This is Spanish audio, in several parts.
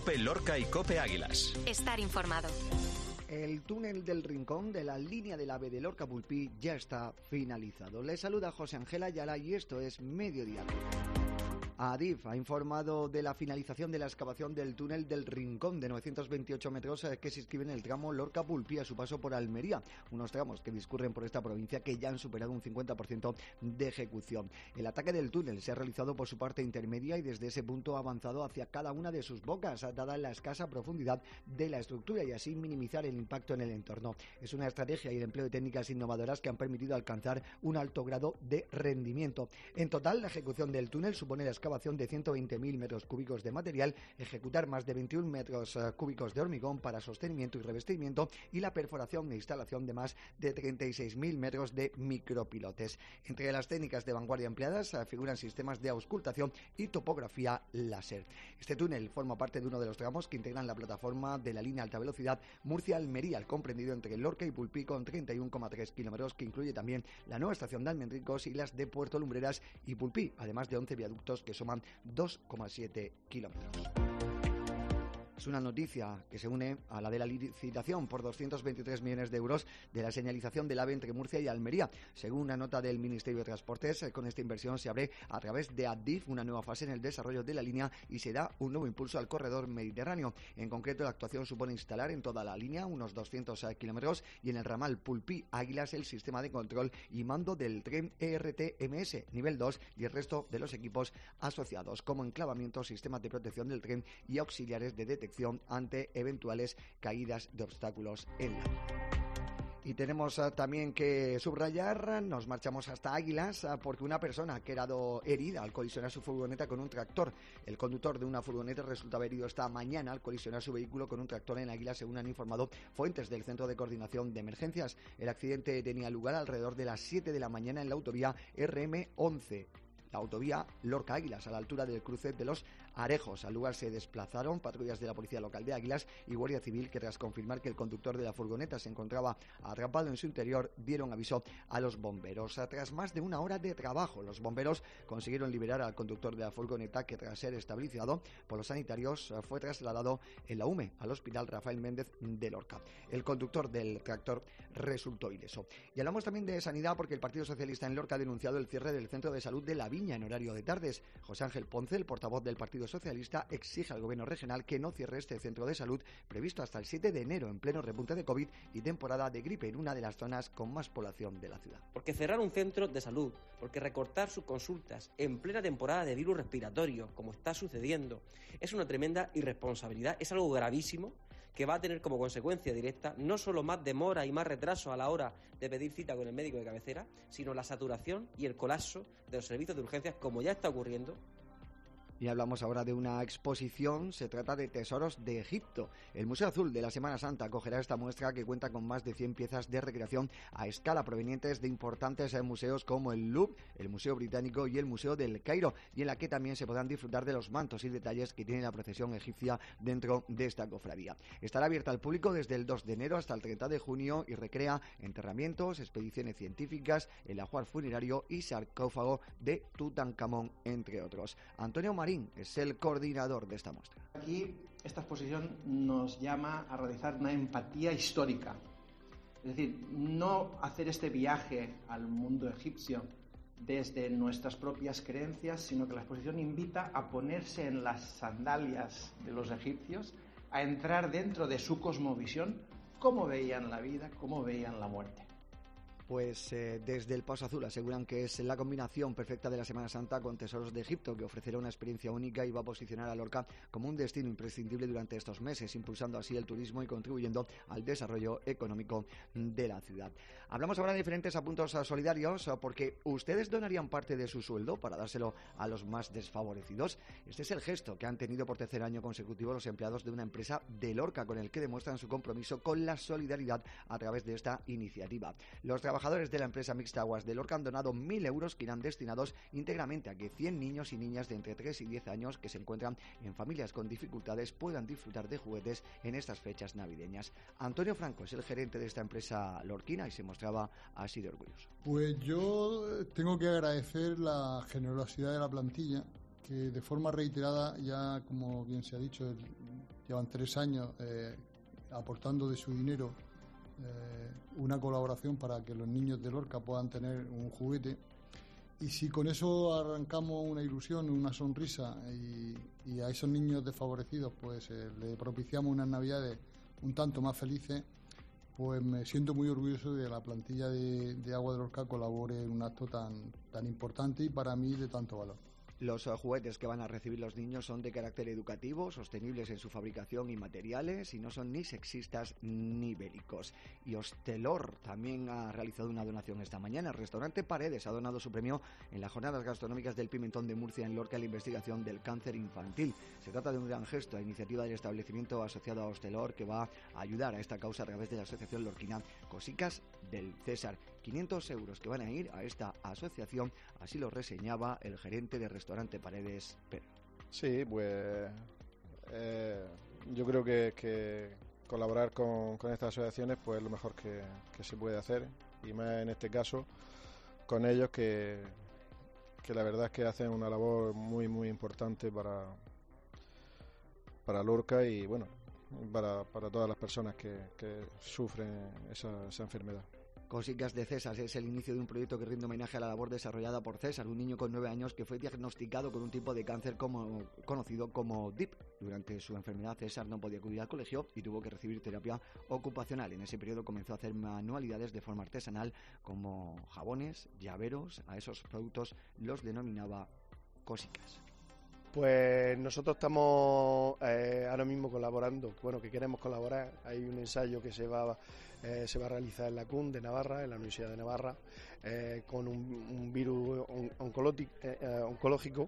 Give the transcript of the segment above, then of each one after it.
COPE Lorca y COPE Águilas. Estar informado. El túnel del Rincón de la línea del AVE de Lorca-Pulpí ya está finalizado. Les saluda José Ángel Ayala y esto es Mediodía. Adif ha informado de la finalización de la excavación del túnel del Rincón de 928 metros que se inscribe en el tramo Lorca-Pulpí a su paso por Almería, unos tramos que discurren por esta provincia que ya han superado un 50% de ejecución. El ataque del túnel se ha realizado por su parte intermedia y desde ese punto ha avanzado hacia cada una de sus bocas, dada la escasa profundidad de la estructura y así minimizar el impacto en el entorno. Es una estrategia y el empleo de técnicas innovadoras que han permitido alcanzar un alto grado de rendimiento. En total, la ejecución del túnel supone la excavación de 120.000 metros cúbicos de material, ejecutar más de 21 metros cúbicos de hormigón para sostenimiento y revestimiento y la perforación e instalación de más de 36.000 metros de micropilotes. Entre las técnicas de vanguardia empleadas figuran sistemas de auscultación y topografía láser. Este túnel forma parte de uno de los tramos que integran la plataforma de la línea alta velocidad Murcia-Almería, comprendido entre Lorca y Pulpí con 31,3 kilómetros, que incluye también la nueva estación de Almendricos y las de Puerto Lumbreras y Pulpí, además de 11 viaductos que suman 2,7 kilómetros. Es una noticia que se une a la de la licitación por 223 millones de euros de la señalización del AVE entre Murcia y Almería. Según una nota del Ministerio de Transportes, con esta inversión se abre a través de Adif una nueva fase en el desarrollo de la línea y se da un nuevo impulso al corredor mediterráneo. En concreto, la actuación supone instalar en toda la línea unos 200 kilómetros y en el ramal Pulpí-Águilas el sistema de control y mando del tren ERTMS nivel 2 y el resto de los equipos asociados, como enclavamientos, sistemas de protección del tren y auxiliares de detección ante eventuales caídas de obstáculos en la vía. Y tenemos también que subrayar, nos marchamos hasta Águilas, porque una persona ha quedado herida al colisionar su furgoneta con un tractor. El conductor de una furgoneta resultaba herido esta mañana al colisionar su vehículo con un tractor en Águilas, según han informado fuentes del Centro de Coordinación de Emergencias. El accidente tenía lugar alrededor de las 7 de la mañana en la autovía RM11. La autovía Lorca-Águilas, a la altura del cruce de los Arejos. Al lugar se desplazaron patrullas de la Policía Local de Águilas y Guardia Civil, que tras confirmar que el conductor de la furgoneta se encontraba atrapado en su interior, dieron aviso a los bomberos. Tras más de una hora de trabajo, los bomberos consiguieron liberar al conductor de la furgoneta, que tras ser estabilizado por los sanitarios fue trasladado en la UME al Hospital Rafael Méndez de Lorca. El conductor del tractor resultó ileso. Y hablamos también de sanidad, porque el Partido Socialista en Lorca ha denunciado el cierre del centro de salud de La Viña en horario de tardes. José Ángel Ponce, el portavoz del Partido Socialista, exige al Gobierno regional que no cierre este centro de salud previsto hasta el 7 de enero en pleno repunte de COVID y temporada de gripe en una de las zonas con más población de la ciudad. Porque cerrar un centro de salud, porque recortar sus consultas en plena temporada de virus respiratorio, como está sucediendo, es una tremenda irresponsabilidad, es algo gravísimo que va a tener como consecuencia directa no solo más demora y más retraso a la hora de pedir cita con el médico de cabecera, sino la saturación y el colapso de los servicios de urgencias, como ya está ocurriendo. Y hablamos ahora de una exposición, se trata de Tesoros de Egipto. El Museo Azul de la Semana Santa acogerá esta muestra, que cuenta con más de 100 piezas de recreación a escala provenientes de importantes museos como el Louvre, el Museo Británico y el Museo del Cairo, y en la que también se podrán disfrutar de los mantos y detalles que tiene la procesión egipcia dentro de esta cofradía. Estará abierta al público desde el 2 de enero hasta el 30 de junio y recrea enterramientos, expediciones científicas, el ajuar funerario y sarcófago de Tutankamón, entre otros. Antonio Marín es el coordinador de esta muestra. Aquí esta exposición nos llama a realizar una empatía histórica. Es decir, no hacer este viaje al mundo egipcio desde nuestras propias creencias, sino que la exposición invita a ponerse en las sandalias de los egipcios, a entrar dentro de su cosmovisión, cómo veían la vida, cómo veían la muerte. Pues desde el Paso Azul aseguran que es la combinación perfecta de la Semana Santa con Tesoros de Egipto, que ofrecerá una experiencia única y va a posicionar a Lorca como un destino imprescindible durante estos meses, impulsando así el turismo y contribuyendo al desarrollo económico de la ciudad. Hablamos ahora de diferentes apuntos solidarios, porque ustedes donarían parte de su sueldo para dárselo a los más desfavorecidos. Este es el gesto que han tenido por tercer año consecutivo los empleados de una empresa de Lorca, con el que demuestran su compromiso con la solidaridad a través de esta iniciativa. Los trabajadores de la empresa mixta Aguas de Lorca han donado 1.000 euros que irán destinados íntegramente a que 100 niños y niñas de entre 3 y 10 años que se encuentran en familias con dificultades puedan disfrutar de juguetes en estas fechas navideñas. Antonio Franco es el gerente de esta empresa lorquina y se mostraba así de orgulloso. Pues yo tengo que agradecer la generosidad de la plantilla, que de forma reiterada, ya como bien se ha dicho, llevan 3 años aportando de su dinero una colaboración para que los niños de Lorca puedan tener un juguete. Y si con eso arrancamos una ilusión, una sonrisa y a esos niños desfavorecidos pues le propiciamos unas navidades un tanto más felices, pues me siento muy orgulloso de que la plantilla de Agua de Lorca colabore en un acto tan importante y para mí de tanto valor. Los juguetes que van a recibir los niños son de carácter educativo, sostenibles en su fabricación y materiales, y no son ni sexistas ni bélicos. Y Hostelor también ha realizado una donación esta mañana. El restaurante Paredes ha donado su premio en las Jornadas Gastronómicas del Pimentón de Murcia en Lorca a la investigación del cáncer infantil. Se trata de un gran gesto a iniciativa del establecimiento asociado a Hostelor, que va a ayudar a esta causa a través de la asociación lorquina Cosicas del César. 500 euros que van a ir a esta asociación, así lo reseñaba el gerente de restaurante Paredes, Pedro. Sí, pues yo creo que colaborar con estas asociaciones pues es lo mejor que se puede hacer, y más en este caso con ellos que la verdad es que hacen una labor muy muy importante para Lorca y bueno, para todas las personas que sufren esa enfermedad. Cosicas de César es el inicio de un proyecto que rinde homenaje a la labor desarrollada por César, un niño con 9 años que fue diagnosticado con un tipo de cáncer conocido como DIP. Durante su enfermedad, César no podía acudir al colegio y tuvo que recibir terapia ocupacional. En ese periodo comenzó a hacer manualidades de forma artesanal, como jabones, llaveros. A esos productos los denominaba Cosicas. Pues nosotros estamos ahora mismo colaborando, que queremos colaborar. Hay un ensayo que se va a realizar en la CUN de Navarra, en la Universidad de Navarra, con un virus oncológico.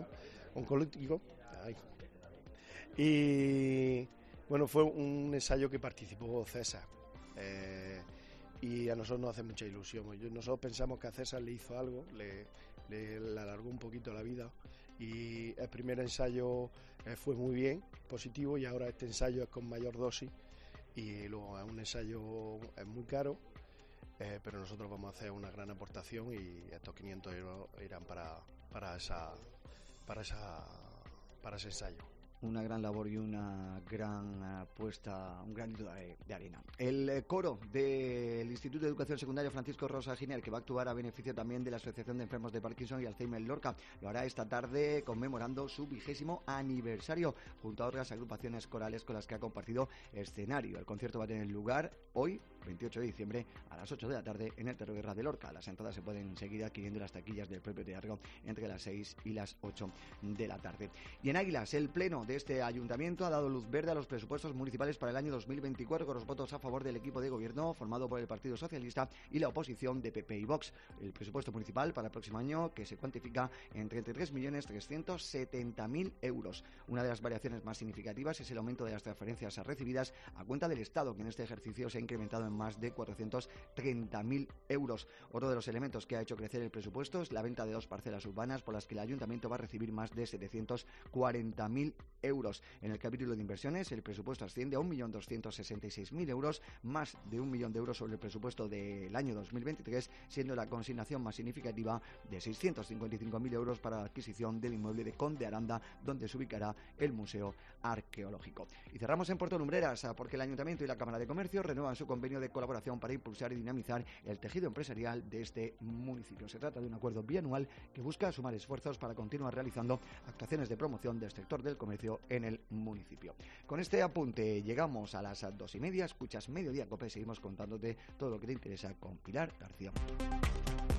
Y bueno, fue un ensayo que participó César. Y a nosotros nos hace mucha ilusión. Nosotros pensamos que a César le hizo algo, le alargó un poquito la vida. Y el primer ensayo fue muy bien, positivo, y ahora este ensayo es con mayor dosis y luego es un ensayo es muy caro, pero nosotros vamos a hacer una gran aportación y estos 500 euros irán para ese ensayo. Una gran labor y una gran apuesta, un granito de arena. El coro del Instituto de Educación Secundaria Francisco Rosa Giner, que va a actuar a beneficio también de la Asociación de Enfermos de Parkinson y Alzheimer Lorca, lo hará esta tarde conmemorando su 20º aniversario, junto a otras agrupaciones corales con las que ha compartido escenario. El concierto va a tener lugar hoy, 28 de diciembre, a las 8 de la tarde en el Teatro Guerra de Lorca. Las entradas se pueden seguir adquiriendo en las taquillas del propio teatro entre las 6 y las 8 de la tarde. Y en Águilas, el Pleno de este ayuntamiento ha dado luz verde a los presupuestos municipales para el año 2024 con los votos a favor del equipo de gobierno formado por el Partido Socialista y la oposición de PP y Vox. El presupuesto municipal para el próximo año, que se cuantifica en 33.370.000 euros. Una de las variaciones más significativas es el aumento de las transferencias recibidas a cuenta del Estado, que en este ejercicio se ha incrementado en más de 430.000 euros. Otro de los elementos que ha hecho crecer el presupuesto es la venta de 2 parcelas urbanas por las que el ayuntamiento va a recibir más de 740.000 euros. En el capítulo de inversiones, el presupuesto asciende a 1.266.000 euros, más de 1 millón de euros sobre el presupuesto del año 2023, siendo la consignación más significativa de 655.000 euros para la adquisición del inmueble de Conde Aranda, donde se ubicará el Museo Arqueológico. Y cerramos en Puerto Lumbreras, porque el Ayuntamiento y la Cámara de Comercio renuevan su convenio de colaboración para impulsar y dinamizar el tejido empresarial de este municipio. Se trata de un acuerdo bianual que busca sumar esfuerzos para continuar realizando actuaciones de promoción del sector del comercio en el municipio. Con este apunte llegamos a las 2:30. Escuchas Mediodía Cope, seguimos contándote todo lo que te interesa con Pilar García.